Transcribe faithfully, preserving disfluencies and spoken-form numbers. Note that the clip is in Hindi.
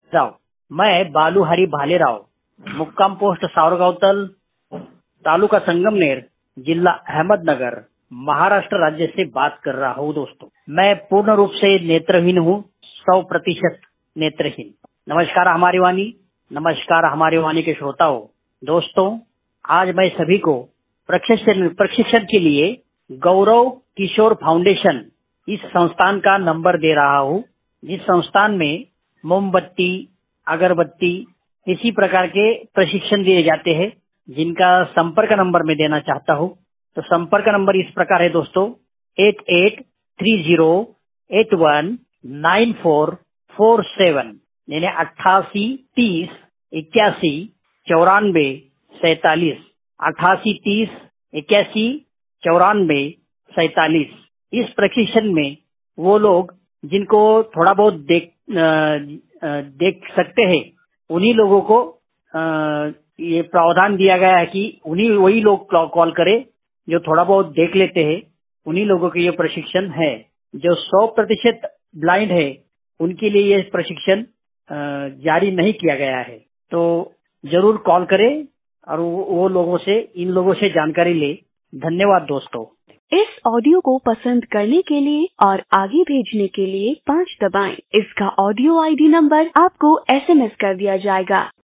राव मैं बालू हरी भालेराव मुक्काम पोस्ट सावरगावतल तालुका संगमनेर जिला अहमदनगर महाराष्ट्र राज्य से बात कर रहा हूँ। दोस्तों मैं पूर्ण रूप से नेत्रहीन हूँ, सौ प्रतिशत नेत्रहीन। नमस्कार हमारी वाणी, नमस्कार हमारी वाणी के श्रोताओं। दोस्तों आज मैं सभी को प्रशिक्षण प्रशिक्षण के लिए गौरव किशोर फाउंडेशन इस संस्थान का नंबर दे रहा हूँ, जिस संस्थान में मोमबत्ती, अगरबत्ती इसी प्रकार के प्रशिक्षण दिए जाते हैं, जिनका संपर्क नंबर मैं देना चाहता हूँ। तो संपर्क नंबर इस प्रकार है दोस्तों, eight eight three zero eight one nine four four seven यानी अट्ठासी तीस इक्यासी चौरानवे सैतालीस अट्ठासी तीस इक्यासी चौरानवे सैतालीस। इस प्रशिक्षण में वो लोग जिनको थोड़ा बहुत देख आ, देख सकते हैं, उन्हीं लोगों को आ, ये प्रावधान दिया गया है कि उन्हीं वही लोग कॉल करें जो थोड़ा बहुत देख लेते हैं। उन्हीं लोगों के ये प्रशिक्षण है। जो सौ प्रतिशत ब्लाइंड है उनके लिए ये प्रशिक्षण जारी नहीं किया गया है। तो जरूर कॉल करें और वो, वो लोगों से इन लोगों से जानकारी ले। धन्यवाद दोस्तों। इस ऑडियो को पसंद करने के लिए और आगे भेजने के लिए पाँच दबाएं। इसका ऑडियो आईडी नंबर आपको एसएमएस कर दिया जाएगा।